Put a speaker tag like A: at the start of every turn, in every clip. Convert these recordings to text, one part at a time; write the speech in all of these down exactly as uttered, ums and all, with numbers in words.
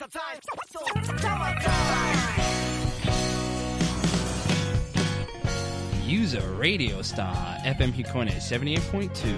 A: Use a radio star エフエム Hikone ななじゅうはちてんに。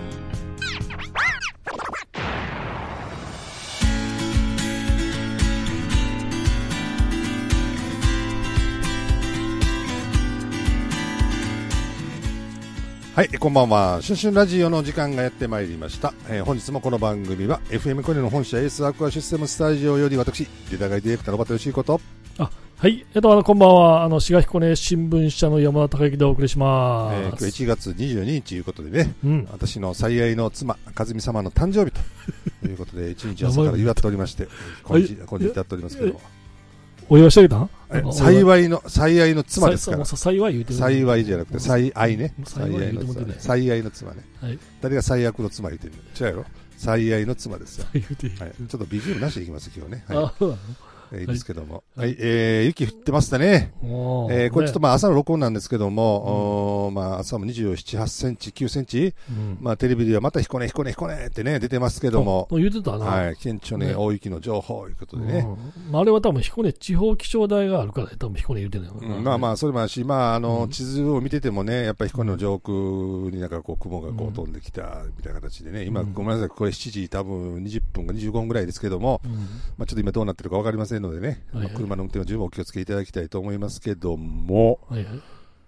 B: はい、こんばんは。シュンシュンラジオの時間がやってまいりました。えー、本日もこの番組は エフエム コネの本社エースアクアシステムスタジオより私、デタガイディレクターのバトヨシイこと。
C: あ、はい、えっと、あの、こんばんは。あの、滋賀彦根新聞社の山田孝之でお送りします。
B: えー、今日いちがつにじゅうににちということでね、うん、私の最愛の妻、和美様の誕生日ということで、一日朝から祝っておりまして、今日、今日至っておりますけども。
C: お祝いしてあげたん？
B: 幸いの、最愛の妻ですから。
C: 幸い言うてる。
B: 幸いじゃなくて、最愛ね。最愛の妻ね。最愛の妻ね。はい、誰が最悪の妻言うてるの？違うやろ？最愛の妻ですよ。はい、ちょっとビジュアルなしでいきます、今日ね。はい、いいですけども。はい、はい、えー、雪降ってましたね。えー、これちょっとまあ朝の録音なんですけども、うん、まあ朝もにじゅうなな、はちセンチ、きゅうセンチ、うん、まあテレビではまた彦根、彦根、彦根ってね、出てますけども。
C: 言ってたな。
B: はい、顕著ね、大雪の情報ということでね。
C: うん、あれは多分彦根地方気象台があるから、多分彦根言ってんのよ。
B: うん、まあまあ、それもあるし、まああの、うん、地図を見ててもね、やっぱり彦根の上空になんかこう雲がこう飛んできたみたいな形でね、今、ごめんなさい、これしちじ多分にじゅっぷんかにじゅうごふんぐらいですけども、うん、まあちょっと今どうなってるかわかりませんのでね。はいはい、車の運転は十分お気をつけいただきたいと思いますけども、はいはい、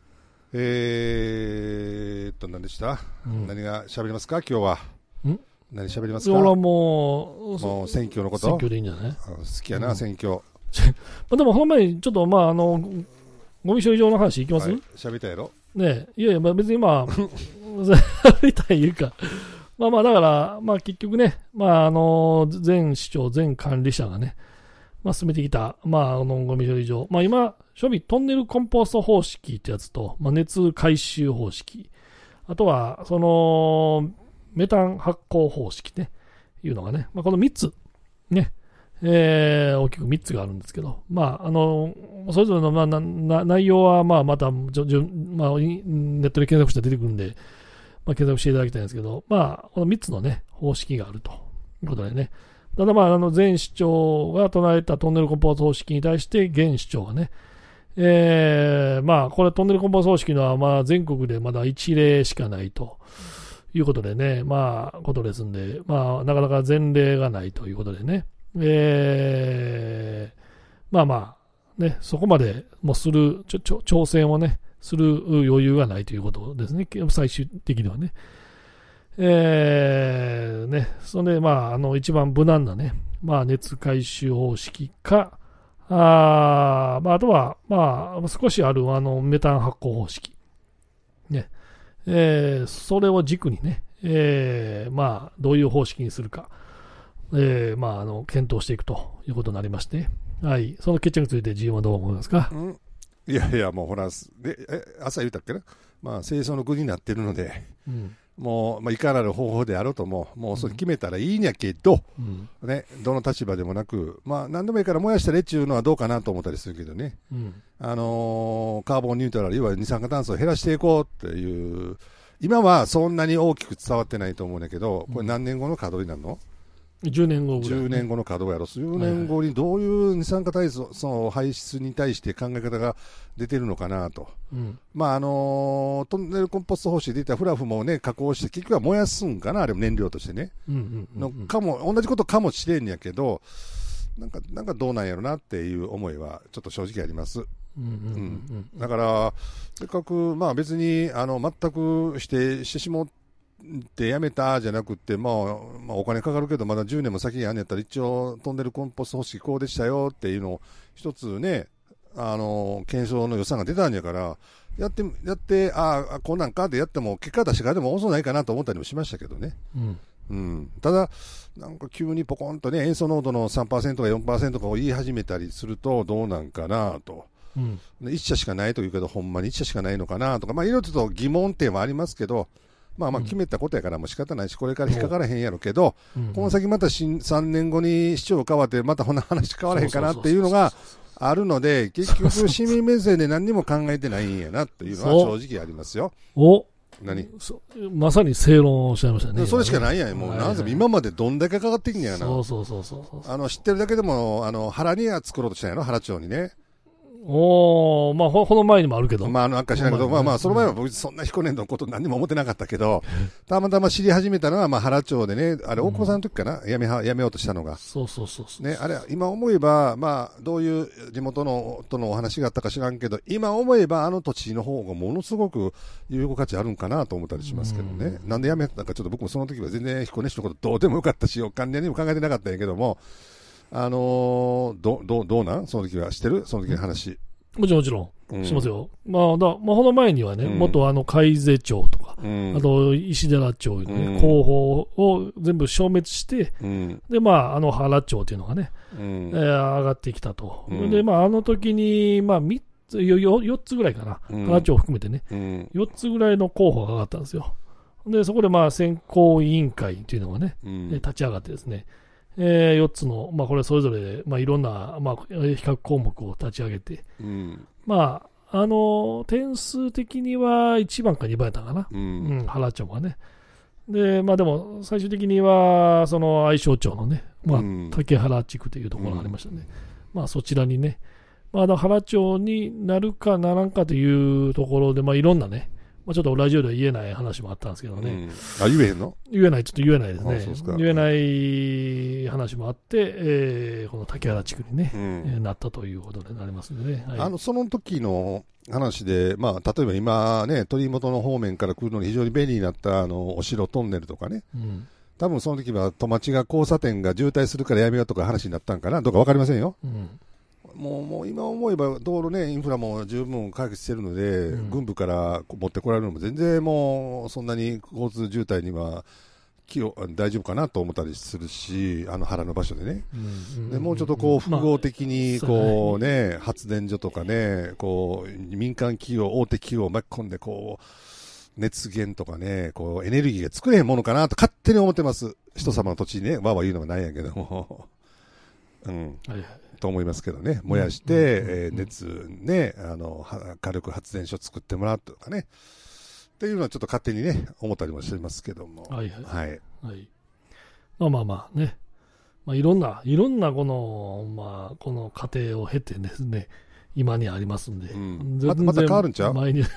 B: えーっと何でした、うん、何が喋りますか今日は。ん何喋りますか。
C: 俺はもう
B: もう選挙のこと。
C: 選挙でいいんじゃない。
B: 好きやな、うん、選挙
C: でもほんまにちょっとまああのゴミ処理場の話いきます。
B: 喋、はい、りたいやろ
C: ねえ。いやいや、まあ、別にまあ喋りたいいうかまあまあだからまあ結局ね、まああの前市長前管理者がね、まあ、進めてきた、まあ、あの、ゴミ処理場。まあ、今、処理トンネルコンポスト方式ってやつと、まあ、熱回収方式。あとは、その、メタン発酵方式ね、いうのがね、まあ、このみっつ、ね、えー、大きくみっつがあるんですけど、まあ、あの、それぞれの、まあ、なな内容は、まあ、また、じょじょまあ、ネットで検索したら出てくるんで、まあ、検索していただきたいんですけど、まあ、このみっつのね、方式があるということでね、ただまあ、あの、前市長が唱えたトンネルコンポート方式に対して、現市長がね、えー、まあ、これトンネルコンポート方式のは、まあ、全国でまだ一例しかないということでね、まあ、ことですんで、まあ、なかなか前例がないということでね、えー、まあまあ、ね、そこまでもする、ちょ、ちょ、挑戦をね、する余裕がないということですね、最終的にはね。えー、ね、それで、まあ、あの、一番無難なね、まあ、熱回収方式か、あまあ、あとは、まあ、少しある、あの、メタン発酵方式。ね、えー、それを軸にね、えー、まあ、どういう方式にするか、えー、まあ、あの、検討していくということになりまして、はい、その決着について、自分はどう思いますか。
B: うん、いやいや、もうほら、でえ朝言ったっけな、まあ、清掃の国になってるので、うん、もう、まあ、いかなる方法であろうとも、もうそれ決めたらいいんやけど、うんね、どの立場でもなく、まあ、何でもいいから燃やしたらっていうのはどうかなと思ったりするけどね、うん、あのー、カーボンニュートラル、いわゆる二酸化炭素を減らしていこうっていう、今はそんなに大きく伝わってないと思うんだけど、これ何年後の稼働になるの？
C: じゅうねんごぐらい、ね、
B: じゅうねんごの稼働やろ。じゅうねんごにどういう二酸化炭素の排出に対して考え方が出てるのかなと、うん、まああのー、トンネルコンポスト方式でいったらフラフもね加工して結局は燃やすんかな、あれも燃料としてね、うんうんうんうん、のかも同じことかもしれんやけど、なんかなんかどうなんやろなっていう思いはちょっと正直あります。うんうんうんうん、だからせっかくまあ別にあの全くしてしてしもってやめたじゃなくて、まあまあ、お金かかるけどまだじゅうねんも先にやんやったら一応トンネルコンポスト方式こうでしたよっていうのを一つね、あの検証の予算が出たんやからやってやってああこんなんかでやっても結果出してからでも遅ないかなと思ったりもしましたけどね、うんうん、ただなんか急にポコンとね塩素濃度の さんパーセント か よんパーセント かを言い始めたりするとどうなんかなと、うん、一社しかないというけどほんまに一社しかないのかなとか、まあいろいろと疑問点はありますけど、まあまあ決めたことやからもう仕方ないし、これから引っかからへんやろけど、この先またさんねんごに市長変わってまたこんな話変わらへんかなっていうのがあるので、結局市民目線で何にも考えてないんやなっていうのは正直ありますよ。
C: お
B: 何
C: まさに正論をおっしゃいましたね。
B: それしかないやん。もう、なんせ今までどんだけかかってきんねやな。
C: そうそうそうそう
B: あの、知ってるだけでも、あの、原には作ろうとしたんやろ、原町にね。
C: おー、まあ、この前にもあるけど。
B: まあ、なんか知らんけど、まあまあ、その前は僕、そんな彦根のこと何も思ってなかったけど、たまたま知り始めたのは、まあ、原町でね、あれ、大久保さんの時かな、やめは、やめようとしたのが。
C: そうそうそうそう。
B: ね、あれ、今思えば、まあ、どういう地元の、とのお話があったか知らんけど、今思えば、あの土地の方がものすごく有効価値あるんかなと思ったりしますけどね。なんでやめたか、ちょっと僕もその時は全然彦根市のことどうでもよかったし、お金にも考えてなかったんやけども、あのー、ど、ど、どうなんその時は知ってるその時の話。
C: もちろんもちろん、しますよ。うん、まあ、だまあ、この前にはね、うん、元あの、海瀬町とか、うん、あと、石寺町のね、うん、候補を全部消滅して、うん、で、まあ、あの、原町っていうのがね、うん、えー、上がってきたと。うん、で、まあ、あの時に、まあ、みっつ、よ、よっつぐらいかな、うん、原町を含めてね、うん、よっつぐらいの候補が上がったんですよ。で、そこでまあ、選考委員会っていうのがね、うん、立ち上がってですね、えー、よっつの、まあ、これそれぞれ、まあ、いろんな、まあ、比較項目を立ち上げて、うん、まあ、あの、点数的にはいちばんかにばんやったかな、うんうん、原町がね。で、まあでも、最終的には、その愛称町のね、まあ、竹原地区というところがありましたね。うん、まあ、そちらにね、まあ、原町になるかならんかというところで、まあ、いろんなね、まあ、ちょっとラジオでは言えない話もあったんですけどね。
B: うん、あ、言えへんの？
C: 言えない、ちょっと言えないですね。そうですか。言えない話もあって、えー、この竹原地区にね、うん、なったということになりますんでね。はい、
B: あの、その時の話で、まあ、例えば今ね、鳥本の方面から来るのに非常に便利になった、あの、お城トンネルとかね。うん、多分その時は、戸町が交差点が渋滞するからやめようとか話になったんかな。どうかわかりませんよ。うんもう、もう今思えば道路ね、インフラも十分解決してるので、うん、軍部から持ってこられるのも全然もうそんなに交通渋滞には大丈夫かなと思ったりするし、あの原の場所でね。うん、でもうちょっとこう複合的にこうね、まあ、発電所とかね、こう民間企業、大手企業を巻き込んでこう、熱源とかね、こうエネルギーが作れへんものかなと勝手に思ってます。人様の土地にね、わーわー言うのはないんやけども。うん。はいはいと思いますけどね、燃やして、うんえー、熱ね、あの、火力発電所作ってもらうとかね、っていうのはちょっと勝手にね、思ったりもしてますけども。
C: はいはい。はい。はい、まあまあまあね、まあいろんな、いろんなこの、まあ、この過程を経てですね、今にありますんで。うん、
B: また、また変わるんちゃう？
C: 前に。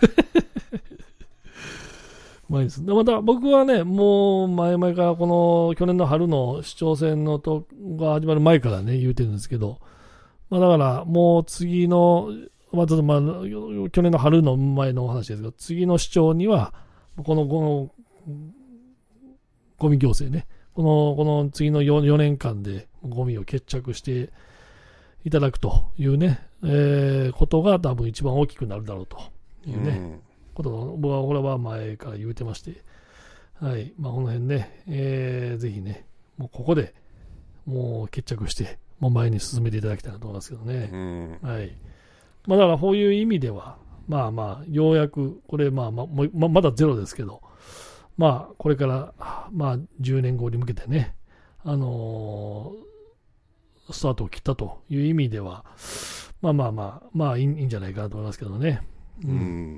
C: 前です。でまた僕はね、もう前々からこの去年の春の市長選のとが始まる前からね、言うてるんですけど、まあ、だからもう次の、まあ、ちょっとまあ去年の春の前のお話ですけど、次の市長には、この、この、ゴミ行政ね、この、この次の 4, 4年間でゴミを決着していただくというね、えー、ことが多分一番大きくなるだろうというね、うんことを僕はこれは前から言うてまして、はい、まあこの辺ね、えー、ぜひね、もうここでもう決着して、もう前に進めていただきたいなと思いますけどね。うん、はい。まあだからこういう意味では、まあまあ、ようやく、これまあまあ、ま, まだゼロですけど、まあこれから、まあじゅうねんごに向けてね、あのー、スタートを切ったという意味では、まあまあまあ、まあいいんじゃないかなと思いますけどね。うん、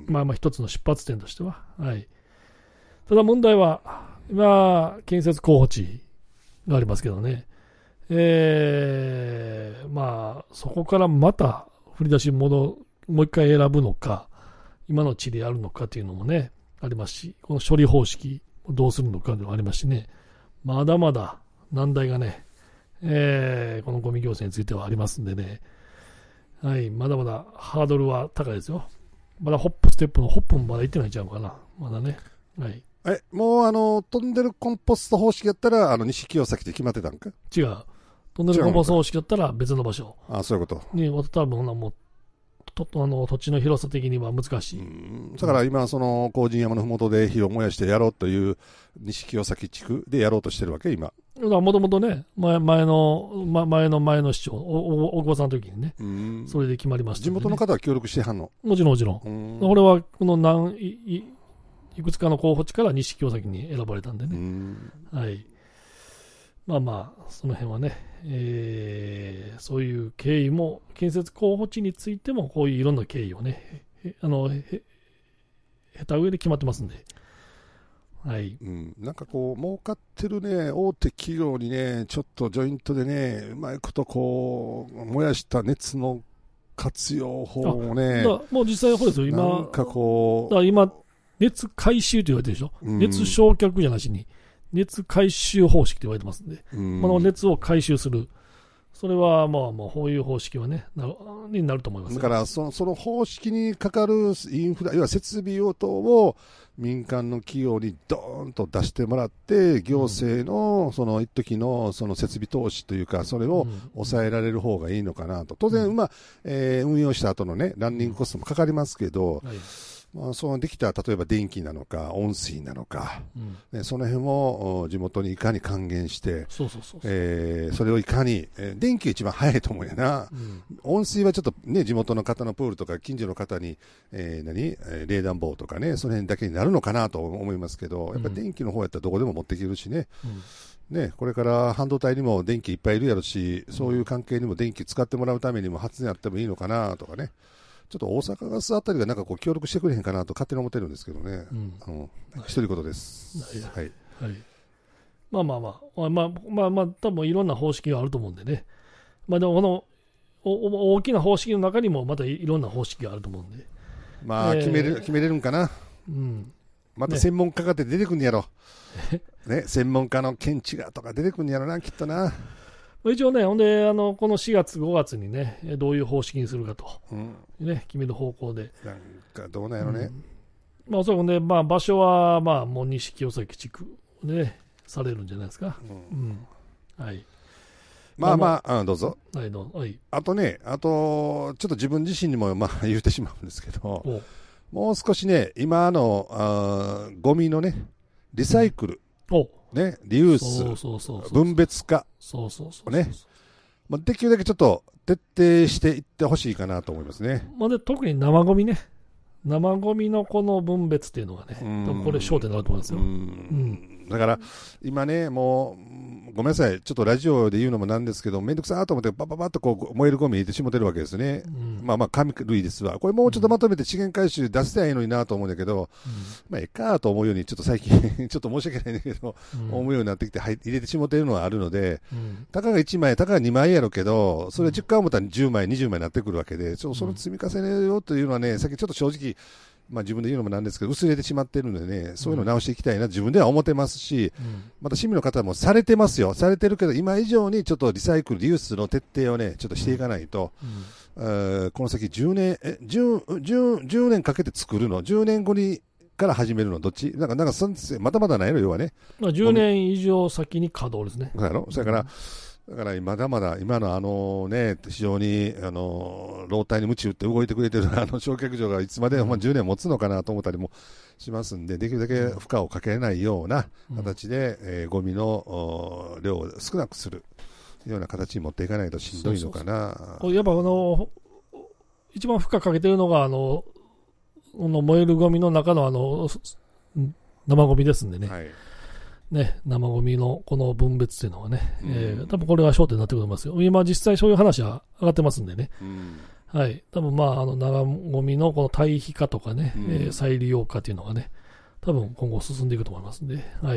C: まあまあ一つの出発点としては、はい。ただ問題は、今、建設候補地がありますけどね、えー、まあ、そこからまた振り出し戻、もう一回選ぶのか、今の地でやるのかっていうのもね、ありますし、この処理方式をどうするのかでもありますしね、まだまだ難題がね、えー、このゴミ行政についてはありますんでね、はい、まだまだハードルは高いですよ。まだホップステップのホップもまだ行ってないんちゃうかな。まだね。はい。
B: え、もうあの、トンネルコンポスト方式やったら、あの、西清崎って決まってたんか？
C: 違う。トンネルコンポスト方式やったら別の場所。
B: ああ、そういうこと。
C: に、多分もう、とあの土地の広さ的には難しい。
B: うんだから今、その、工人山のふもとで火を燃やしてやろうという、西清崎地区でやろうとしてるわけ、今。
C: もともとね、前前の、前の前の市長、大久保さんの時にね、うんそれで決まりました、ね。
B: 地元の方は協力してはんの？
C: もちろんもちろん。俺はこの何い、いくつかの候補地から西清崎に選ばれたんでね。うんはい。まあまあ、その辺はね、えー、そういう経緯も、建設候補地についても、こういういろんな経緯をね、あの、へ、へた上で決まってますんで。 はい。
B: うん、なんかこう、儲かってるね、大手企業にね、ちょっとジョイントでね、うまいことこう、燃やした熱の活用法をね、
C: だもう実際の方ですよ、今。
B: なんかこう、
C: だから今、熱回収と言われてるでしょ。
B: うん、
C: 熱焼却じゃなしに、熱回収方式と言われてますんで、
B: うん、
C: この熱を回収する。それはまあもうこういう方式はね、なになると思います。
B: だからその、その方式にかかるインフラ、要は設備用等を民間の企業にドーンと出してもらって、行政のその一時のその設備投資というか、それを抑えられる方がいいのかなと。当然、まあ、えー、運用した後のね、ランニングコストもかかりますけど、はい、まあ、そのできた例えば電気なのか温水なのか、うんね、その辺も地元にいかに還元して、
C: そうそうそうそう、
B: えー、それをいかに、えー、電気が一番早いと思うやな、うん、温水はちょっとね、地元の方のプールとか近所の方に、えー、何、えー、冷暖房とかね、その辺だけになるのかなと思いますけど、やっぱり電気の方やったらどこでも持っていけるしね、うんね、これから半導体にも電気いっぱいいるやろし、そういう関係にも電気使ってもらうためにも発電あってもいいのかなとかね。ちょっと大阪ガスあたりがなんかこう協力してくれへんかなと勝手に思ってるんですけどね。うん。あの、一人言です。はい。はい。
C: まあまあまあ、まあまあまあ、多分いろんな方式があると思うんでね。まあでもこのお大きな方式の中にもまたいろんな方式があると思うんで。
B: まあ、えー、決めれ、決めれるんかな。うん。また専門家が出てくんやろ。ね。ね、専門家の見地がとか出てくんやろな、きっとな。
C: 一応ね、ほんで、あの、このしがつ、ごがつにね、どういう方式にするかと、うんね、決める方向で。
B: なんかどうなんやろね。
C: うん、まあ、おそらくね、まあ、場所は、まあ、もう西清崎地区で、ね、されるんじゃないですか。うん。うん、はい。
B: まあまあ、あどうぞ。
C: はい、どうぞ。はい。
B: あとね、あと、ちょっと自分自身にも、まあ、言うてしまうんですけど、もう少しね、今の、あゴミのね、リサイクル。うんおね、リユース、分別化、
C: そうそうそう
B: ね、まあ、できるだけちょっと徹底していってほしいかなと思いますね。
C: まあ、で特に生ゴミね、生ゴミのこの分別っていうのがね、多分これ焦点になると思いますよ。うん
B: うんだから今ね、もうごめんなさい、ちょっとラジオで言うのもなんですけど、めんどくさーと思って、ばばばっとこう燃えるゴミ入れてしもてるわけですね、うん、まあまあ、紙類ですわ、これもうちょっとまとめて資源回収出せたらいいのになと思うんだけど、うん、まあ、ええかと思うように、ちょっと最近、ちょっと申し訳ないんだけど、うん、思うようになってきて、入れてしもてるのはあるので、うん、たかがいちまい、たかがにまいやろうけど、それじゅっかい思ったらじゅうまい、にじゅうまいになってくるわけで、ちょその積み重ねようというのはね、さっきちょっと正直、まあ、自分で言うのもなんですけど、薄れてしまっているのでね、そういうのを直していきたいな、自分では思ってますし、うん、また市民の方もされてますよ、されてるけど、今以上にちょっとリサイクル、リユースの徹底をね、ちょっとしていかないと、うん、この先じゅうねん、え、10、10、じゅうねんかけて作るの、じゅうねんごにから始めるの、どっちなんか、なんか、まだまだないの、要はね。
C: まあ、じゅうねん以上先に稼働ですね。
B: そうやろ、それから、だからまだまだ今のあのね、非常にあの老体に鞭打って動いてくれてるあの焼却場がいつまで、まあ、じゅうねん持つのかなと思ったりもしますんで、できるだけ負荷をかけないような形で、えー、ゴミの量を少なくするような形に持っていかないとしんどいのかな。
C: そうそうそうやっぱあの一番負荷かけてるのがあのの燃えるゴミの中のあの生ゴミですんでね。はいね、生ゴミのこの分別というのはね、うんえー、多分これが焦点になってくると思いますよ。今実際そういう話は上がってますんでね。うん、はい。多分まあ、あの、生ゴミのこの堆肥化とかね、うんえー、再利用化というのがね、多分今後進んでいくと思いますんで、はい。はい。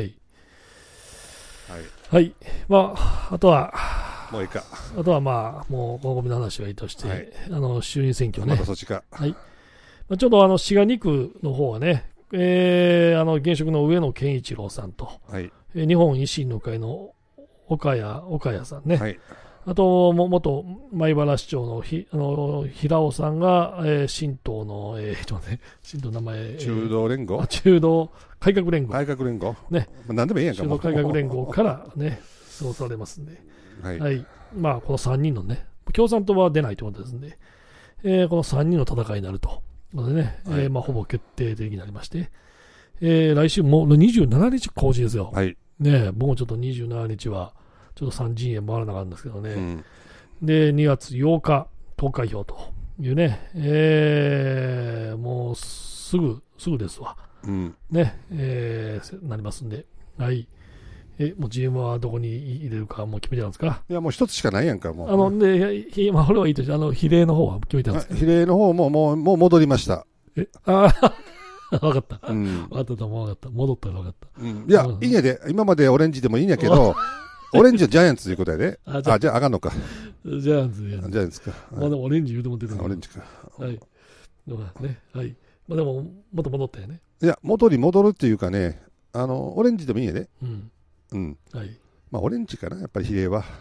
C: はい。まあ、あとは、
B: もういいか。
C: あとはまあ、もうこのゴミの話はいいとして、はい、あの、衆院選挙ね。
B: またそっちか。
C: はい。まあ、ちょっとあの、滋賀に区の方はね、えー、あの現職の上野健一郎さんと、はいえー、日本維新の会の岡谷岡谷さんね、はい、あとも元米原市長のひあの平尾さんが、えー、新党の、えー、ちょっとね、新党の名前、
B: 中道連合、
C: えー、中道改革連合、
B: 改革連合、
C: ね、
B: まあ、何でもいいやんか、
C: 中道改革連合からね、そうされますんで、はい、はい、まあこのさんにんのね、共産党は出ないということですんで、えー、このさんにんの戦いになると。のでね、はいえーまあ、ほぼ決定的になりまして、えー、来週もにじゅうしちにち公示ですよ。はい、ね、僕もちょっとにじゅうしちにちは、ちょっと三陣営回らなかったんですけどね、うん、で、にがつようか投開票というね、えー、もうすぐ、すぐですわ。うん、ね、えー、なりますんで、はい。え、もう ジーエム はどこに入れるかもう決めてたんですか？
B: いや、もう一つしかないやんか、もう。
C: あの、で、ひ、まあ、これはいいとして、あの、比例の方は決めてたんですか？
B: 比例の方ももう、もう戻りました。
C: え、あ分かった。
B: うん。
C: 分かったと思う。分かった。戻ったら分かった。
B: うん。いや、いいんやで。今までオレンジでもいいんやけど、オレンジはジャイアンツということやで。あ、じゃあ、じゃああかんのか。
C: ジャイアンツや。
B: ジャイアンツか。
C: まあでもオレンジ言うても出てる。
B: オレンジか。
C: はい。ね。はい。まあでも、もっと戻ったよね。
B: いや、元に戻るっていうかね、あの、オレンジでもいいんやで。うん。うん。はい。まあ、オレンジかな、やっぱり比例は。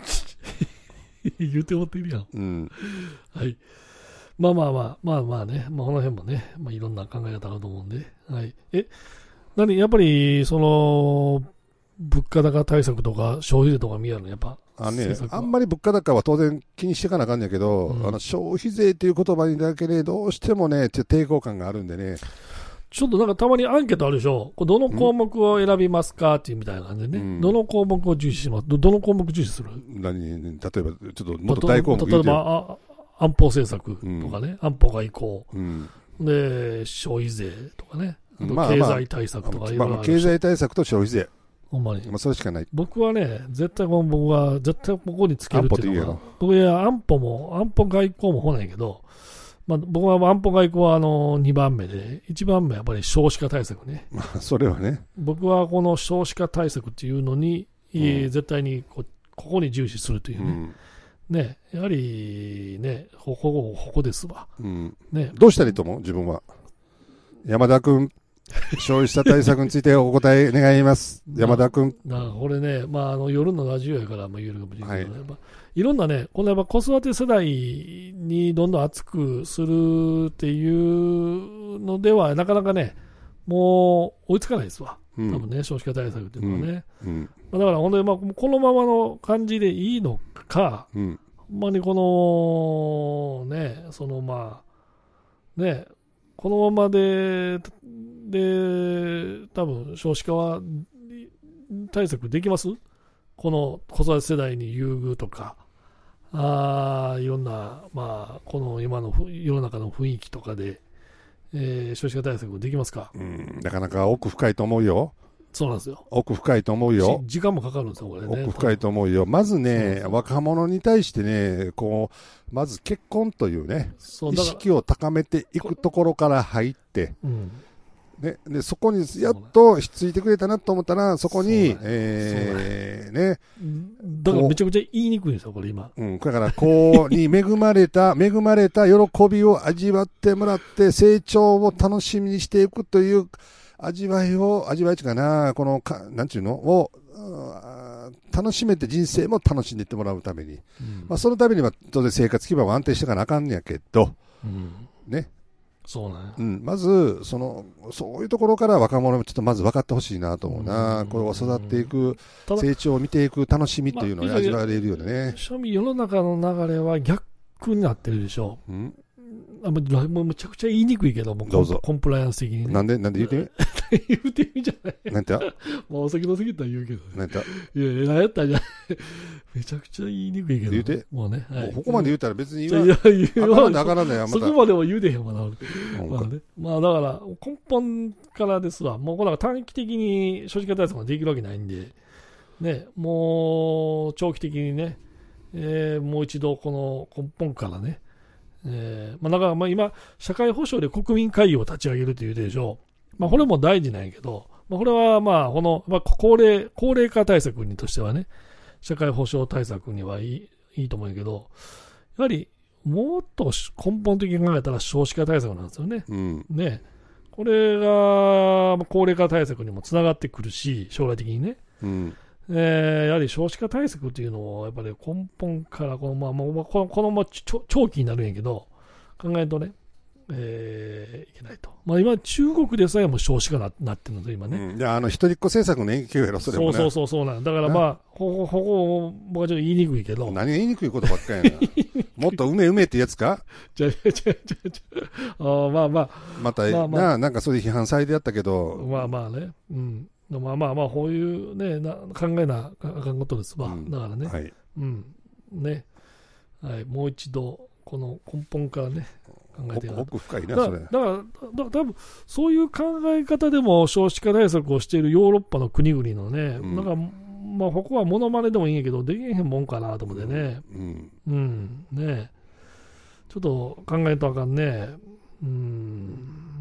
C: 言うてもってるやん。
B: うん。
C: はい。まあまあまあ、まあまあね、まあこの辺もね、まあいろんな考え方あると思うんで。はい。え、何やっぱり、その、物価高対策とか消費税とか見やるのやっぱ。
B: あね、あんまり物価高は当然気にしていかなあかんやけど、うん、あの消費税という言葉にだけね、どうしてもね、抵抗感があるんでね。ち
C: ょっとなんかたまにアンケートあるでしょ、これどの項目を選びますかっていうみたいな感じでね、うん、どの項目を重視します、ど, どの項目重視する
B: 何、例えば、ちょっともっと大項目
C: 言うてよ。例えばあ安保政策とかね、うん、安保外交、うん、で、消費税とかね、あと経済対策とかいろいろある、
B: まあまあ、経済対策と消費税。
C: ほんまに。
B: まあ、それしかない。
C: 僕はね、絶対この僕は、絶対ここにつけるっていうのは、僕は安保も、安保外交もほないけど、まあ、僕は安保外交はあのにばんめで、いちばんめはやっぱり少子化対策ね。
B: まあ、それはね。
C: 僕はこの少子化対策っていうのに、うん、絶対にこここに重視するというね。うん、ね、やはりね、ここ、ここですわ。
B: うん、ね、どうしたらいいと思う自分は。山田君。消費者対策についてお答え願います。山田君。
C: これね、まあ、あの夜のラジオやから言えるかもしれないけど、ね、はい、いろんなね、このやっぱ子育て世代にどんどん熱くするっていうのでは、なかなかね、もう追いつかないですわ。うん、多分ね、少子化対策っていうのはね。うんうんまあ、だから、ほんで、まあ、このままの感じでいいのか、うん、ほんまにこの、ね、そのまあ、ね、このままで、で、多分少子化は対策できます？この子育て世代に優遇とか、あいろんな、まあ、この今の世の中の雰囲気とかで、えー、少子化対策できますか？
B: うん、なかなか奥深いと思うよ。
C: そうなんですよ。
B: 奥深いと思うよ。
C: 時間もかかるんですよ、これね。
B: 奥深いと思うよ。まずね、若者に対してね、こう、まず結婚というね、意識を高めていくところから入って、うんね、でそこにやっとひっついてくれたなと思ったら、そこに、えー、ね。
C: だからめちゃくちゃ言いにくいんですよ、これ今。
B: うん、だから、こうに恵まれた、恵まれた喜びを味わってもらって、成長を楽しみにしていくという、味わいを、味わいっていうかな、このか、なんちゅうのを、楽しめて人生も楽しんでいってもらうために。うん、まあ、そのためには、当然生活基盤を安定していかなあかんねやけど、うん、ね。
C: そうなんや。
B: うん、まず、その、そういうところから若者もちょっとまず分かってほしいなと思うな。うん、これを育っていく、成長を見ていく楽しみっていうのを味わえるよね。
C: 正味世の中の流れは逆になってるでしょう。うんあもうむちゃくちゃ言いにくいけど、もうコンコンプライアンス的に、ね。
B: なんで、なんで言うて
C: み言うてみじゃない。
B: なんてや
C: まあ、お酒の席とは言うけど、ね。
B: なんてや
C: いやいや、なんやったんじゃない。めちゃくちゃ言いにくいけど、ね。
B: 言うて
C: もうね。はい、
B: もうここまで言うたら別に言
C: わいや、言うわ。
B: なからんね
C: そこまでは言うてへんわな、俺。まあね。まあだから、根本からですわ。もう、だから短期的に少子化対策ができるわけないんで、ね、もう、長期的にね、えー、もう一度この根本からね、えーまあ、だからまあ今、社会保障で国民会議を立ち上げるというでしょう、まあ、これも大事なんやけど、まあ、これはまあこの、まあ、高齢高齢化対策にとしてはね、社会保障対策にはいい、いいと思うんやけど、やはりもっと根本的に考えたら少子化対策なんですよね。うん、ねこれが高齢化対策にもつながってくるし、将来的にね。うんえー、やはり少子化対策というのをやっぱり根本からこのまま、まあ、このこのまま長期になるんやけど考えるとね、えー、いけないと、まあ、今中国でさえも少子化ななってるので今ね、
B: うん、いやあの一人っ子政策の影響やろそれもね
C: そうそうそうなんだからまあほほほほ僕はちょっと言いにくいけど
B: 何が言いにくいことばっかりやなもっとうめうめってやつか
C: じゃじゃじゃじゃあまあまあ
B: また、まあまあ、な, なんかそういう批判されてやったけど
C: まあまあねうんまあまあまあ、こういうね、な考えなあかんことですわ。うん、だからね、はい、うん、ね、はい、もう一度、この根本からね、考えていかないと。
B: 奥深いな、
C: それ。だから、だから多分そういう考え方でも少子化対策をしているヨーロッパの国々のね、うん、なんか、まあ、ここはモノマネでもいいんやけど、できへんもんかなと思ってね、うん、うん、ね、ちょっと考えとあかんね、うん、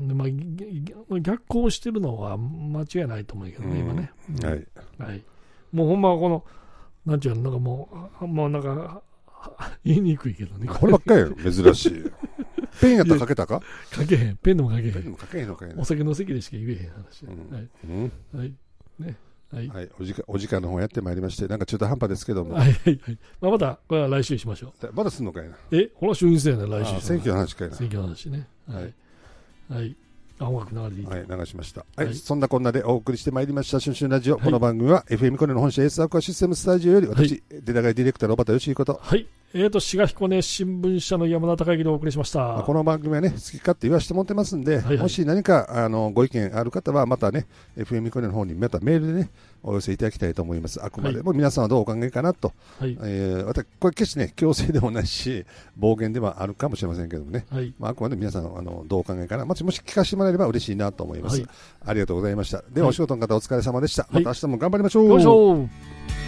C: でまあ、逆行してるのは間違いないと思うけどね、うん、今ね、うん、
B: はい、
C: はい、もうほんまこのなんていうの、なんかもう、もうなんか言いにくいけどね、
B: こればっかりよ、珍しい。ペンやったら書けたか？
C: 書けへん、ペンでも書けへん、
B: ペンでも書けへんのかいな。
C: お酒の席でしか言えへん話、うんはい
B: うん
C: はいねはい
B: はい、お時間お時間の方やってまいりまして、なんか中途半端ですけども、
C: はいはいはい、まあ、またこれは来週しましょう。
B: まだすんのかいな。
C: え、ほら衆院選やね、来週。
B: 選挙の話かいな。
C: 選挙の話ね。はい。はい。あ、音楽流れていい？
B: はい、流しました。はい、はい、そんなこんなでお送りしてまいりました、春春ラジオ。はい、この番組は エフエム コネの本社エースアクアシステムスタジオより私、はい、出たがりディレクターの小畑義彦と。
C: はい。えーと、滋賀彦根新聞社の山田孝之でお送りしました。ま
B: あ、この番組はね、好き勝手言わせてもらってますんで、はいはい、もし何かあのご意見ある方は、またね、エフエム コネの方にまたメールでね、お寄せいただきたいと思います。あくまでも皆さんはどうお考えかなと。はい、えー、私これ決してね、強制でもないし、暴言ではあるかもしれませんけどもね、はい、まあ、あくまで皆さんあのどうお考えかな、もしもし聞かせてもらえれば嬉しいなと思います。はい、ありがとうございました。では、お仕事の方お疲れ様でした。また明日も頑張りましょう。
C: 頑張りましょう。